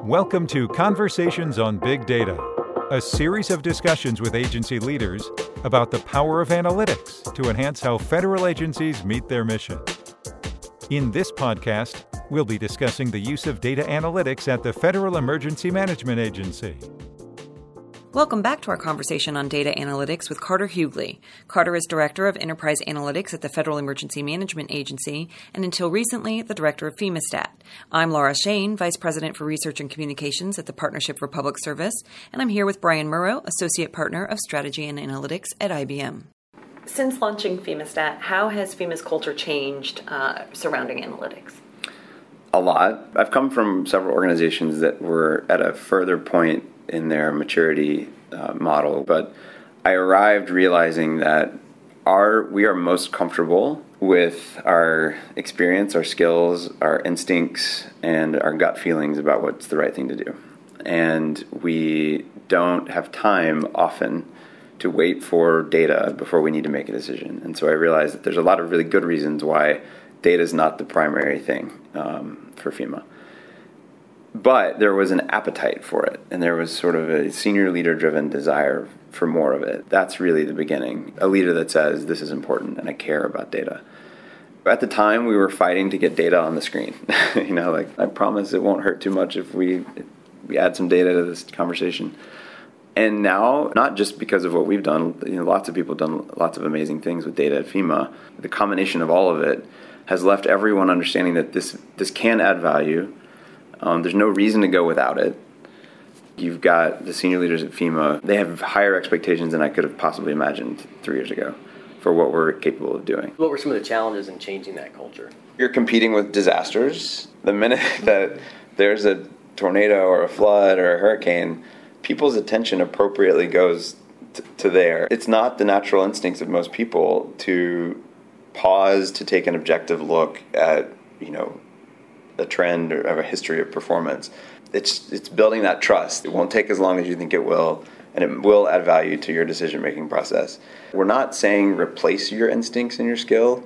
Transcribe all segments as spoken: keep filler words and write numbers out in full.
Welcome to Conversations on Big Data, a series of discussions with agency leaders about the power of analytics to enhance how federal agencies meet their mission. In this podcast, we'll be discussing the use of data analytics at the Federal Emergency Management Agency. Welcome back to our conversation on data analytics with Carter Hughley. Carter is Director of Enterprise Analytics at the Federal Emergency Management Agency, and until recently, the Director of FEMASTAT. I'm Laura Shane, Vice President for Research and Communications at the Partnership for Public Service, and I'm here with Brian Murrow, Associate Partner of Strategy and Analytics at I B M. Since launching FEMASTAT, how has FEMA's culture changed uh, surrounding analytics? A lot. I've come from several organizations that were at a further point in their maturity uh, model, but I arrived realizing that our we are most comfortable with our experience, our skills, our instincts, and our gut feelings about what's the right thing to do. And we don't have time often to wait for data before we need to make a decision. And so I realized that there's a lot of really good reasons why data is not the primary thing um, for FEMA. But there was an appetite for it, and there was sort of a senior leader-driven desire for more of it. That's really the beginning. A leader that says, this is important, and I care about data. At the time, we were fighting to get data on the screen. you know, like, I promise it won't hurt too much if we, if we add some data to this conversation. And now, not just because of what we've done, you know, lots of people have done lots of amazing things with data at FEMA. The combination of all of it has left everyone understanding that this this can add value. Um, there's no reason to go without it. You've got the senior leaders at FEMA. They have higher expectations than I could have possibly imagined three years ago for what we're capable of doing. What were some of the challenges in changing that culture? You're competing with disasters. The minute that there's a tornado or a flood or a hurricane, people's attention appropriately goes t- to there. It's not the natural instincts of most people to pause to take an objective look at, you know, a trend or a history of performance. It's it's building that trust. It won't take as long as you think it will, and it will add value to your decision-making process. We're not saying replace your instincts and your skill.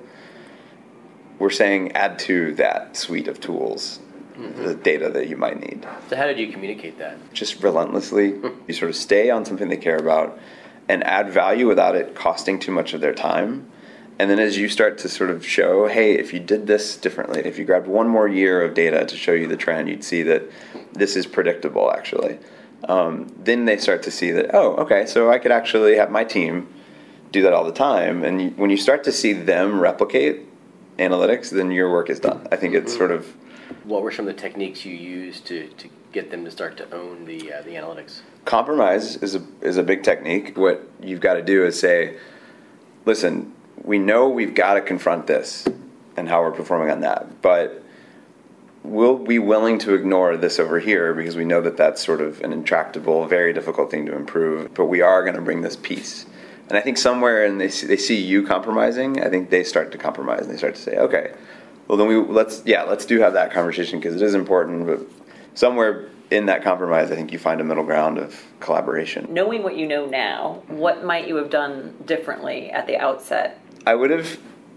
We're saying add to that suite of tools, mm-hmm. the data that you might need. So how did you communicate that? Just relentlessly. You sort of stay on something they care about and add value without it costing too much of their time. And then as you start to sort of show, hey, if you did this differently, if you grabbed one more year of data to show you the trend, you'd see that this is predictable, actually. Um, then they start to see that, oh, okay, so I could actually have my team do that all the time. And you, when you start to see them replicate analytics, then your work is done. I think it's sort of... What were some of the techniques you used to, to get them to start to own the uh, the analytics? Compromise is a, is a big technique. What you've got to do is say, listen, we know we've got to confront this and how we're performing on that, but we'll be willing to ignore this over here because we know that that's sort of an intractable, very difficult thing to improve, but we are going to bring this piece. And I think somewhere in they see, they see you compromising, I think they start to compromise and they start to say, okay, well then we let's yeah let's do have that conversation because it is important, but somewhere in that compromise, I think you find a middle ground of collaboration. Knowing what you know now, what might you have done differently at the outset? I would have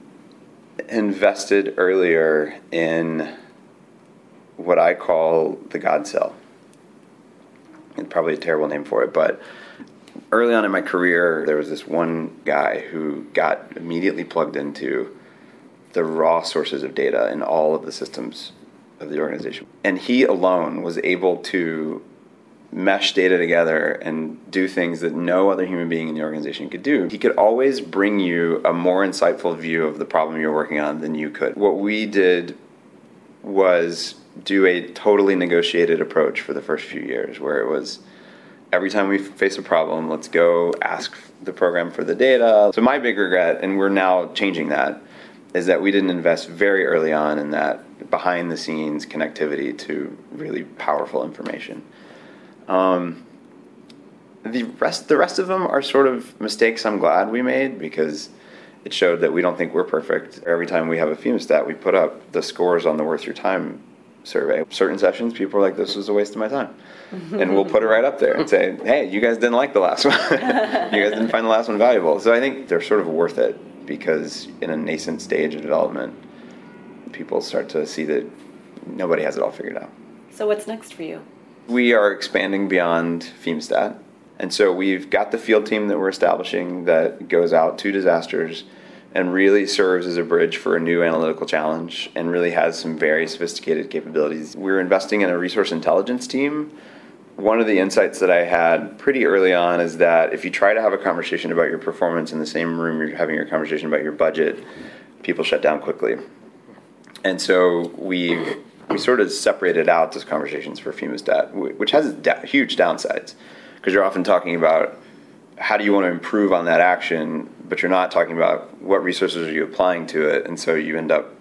invested earlier in what I call the God cell. It's probably a terrible name for it, but early on in my career, there was this one guy who got immediately plugged into the raw sources of data in all of the systems of the organization. And he alone was able to mesh data together and do things that no other human being in the organization could do. He could always bring you a more insightful view of the problem you're working on than you could. What we did was do a totally negotiated approach for the first few years, where it was every time we face a problem, let's go ask the program for the data. So my big regret, and we're now changing that, is that we didn't invest very early on in that behind-the-scenes connectivity to really powerful information. Um, the rest, the rest of them are sort of mistakes I'm glad we made because it showed that we don't think we're perfect. Every time we have a FEMASTAT, we put up the scores on the Worth Your Time survey. Certain sessions, people are like, this was a waste of my time. And we'll put it right up there and say, hey, you guys didn't like the last one. You guys didn't find the last one valuable. So I think they're sort of worth it because in a nascent stage of development, people start to see that nobody has it all figured out. So what's next for you? We are expanding beyond FEMA-STAT. And so we've got the field team that we're establishing that goes out to disasters and really serves as a bridge for a new analytical challenge and really has some very sophisticated capabilities. We're investing in a resource intelligence team. One of the insights that I had pretty early on is that if you try to have a conversation about your performance in the same room you're having your conversation about your budget, people shut down quickly. And so we we sort of separated out those conversations for FEMA-STAT, which has da- huge downsides, because you're often talking about how do you want to improve on that action, but you're not talking about what resources are you applying to it, and so you end up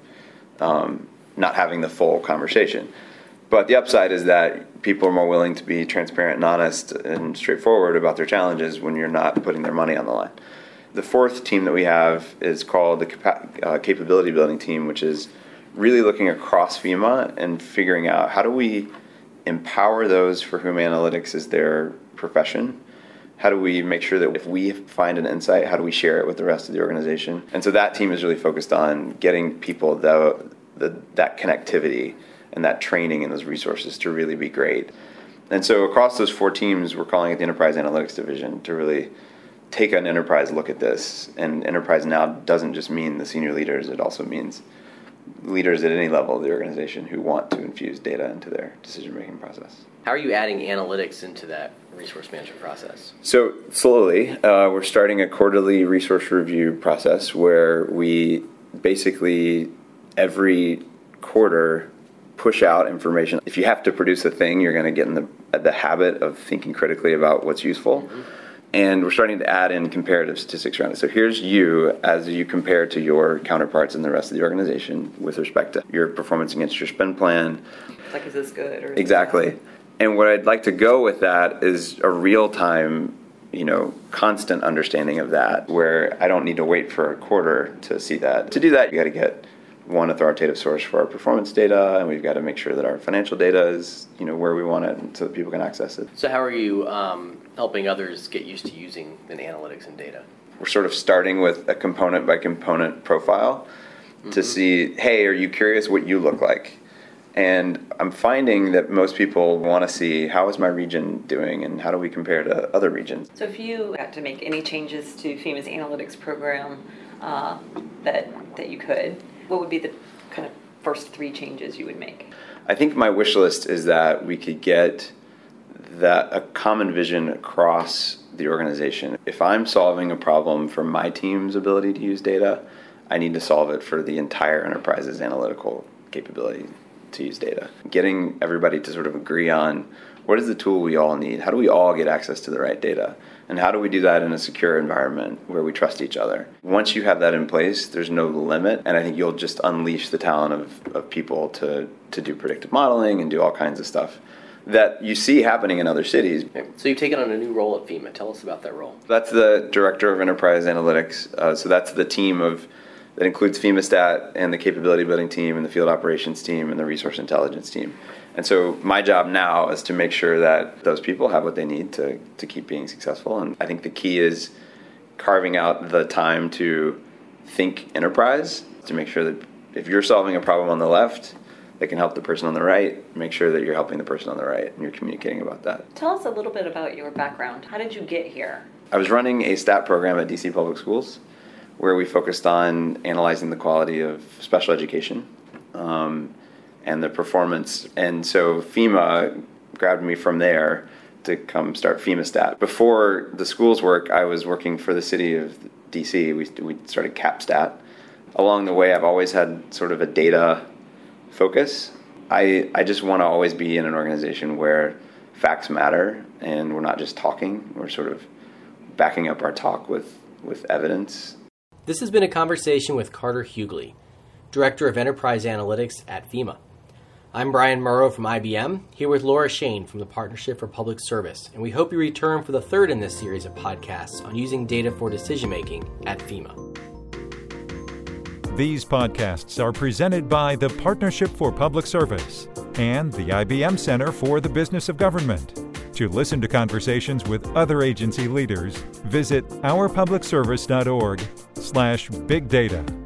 um, not having the full conversation. But the upside is that people are more willing to be transparent and honest and straightforward about their challenges when you're not putting their money on the line. The fourth team that we have is called the capa- uh, Capability Building Team, which is really looking across FEMA and figuring out how do we empower those for whom analytics is their profession. How do we make sure that if we find an insight, how do we share it with the rest of the organization? And so that team is really focused on getting people the, the, that connectivity and that training and those resources to really be great. And so across those four teams, we're calling it the Enterprise Analytics Division to really take an enterprise look at this. And enterprise now doesn't just mean the senior leaders, it also means leaders at any level of the organization who want to infuse data into their decision-making process. How are you adding analytics into that resource management process? So slowly, uh, we're starting a quarterly resource review process where we basically every quarter push out information. If you have to produce a thing, you're going to get in the, the habit of thinking critically about what's useful. Mm-hmm. And we're starting to add in comparative statistics around it. So here's you as you compare to your counterparts in the rest of the organization with respect to your performance against your spend plan. Like, is this good? Or is exactly. This and what I'd like to go with that is a real-time, you know, constant understanding of that, where I don't need to wait for a quarter to see that. To do that, you got to get one authoritative source for our performance data, and we've got to make sure that our financial data is, you know, where we want it so that people can access it. So how are you um, helping others get used to using the analytics and data? We're sort of starting with a component by component profile mm-hmm. to see, hey, are you curious what you look like? And I'm finding that most people want to see how is my region doing and how do we compare to other regions. So if you had to make any changes to FEMA's analytics program uh, that that you could, what would be the kind of first three changes you would make? I think my wish list is that we could get that a common vision across the organization. If I'm solving a problem for my team's ability to use data, I need to solve it for the entire enterprise's analytical capability to use data. Getting everybody to sort of agree on what is the tool we all need? How do we all get access to the right data? And how do we do that in a secure environment where we trust each other? Once you have that in place, there's no limit, and I think you'll just unleash the talent of, of people to, to do predictive modeling and do all kinds of stuff that you see happening in other cities. So you've taken on a new role at FEMA. Tell us about that role. That's the Director of Enterprise Analytics. Uh, so that's the team of that includes FEMA-STAT and the capability building team and the field operations team and the resource intelligence team. And so my job now is to make sure that those people have what they need to, to keep being successful. And I think the key is carving out the time to think enterprise, to make sure that if you're solving a problem on the left that can help the person on the right, make sure that you're helping the person on the right and you're communicating about that. Tell us a little bit about your background. How did you get here? I was running a STAT program at D C Public Schools where we focused on analyzing the quality of special education um, and the performance. And so FEMA grabbed me from there to come start FEMA-STAT. Before the schools work, I was working for the city of D C. We, we started CAPSTAT. Along the way, I've always had sort of a data focus. I, I just want to always be in an organization where facts matter and we're not just talking. We're sort of backing up our talk with, with evidence. This has been a conversation with Carter Hughley, Director of Enterprise Analytics at FEMA. I'm Brian Murrow from I B M, here with Laura Shane from the Partnership for Public Service, and we hope you return for the third in this series of podcasts on using data for decision-making at FEMA. These podcasts are presented by the Partnership for Public Service and the I B M Center for the Business of Government. To listen to conversations with other agency leaders, visit ourpublicservice.org slash big data.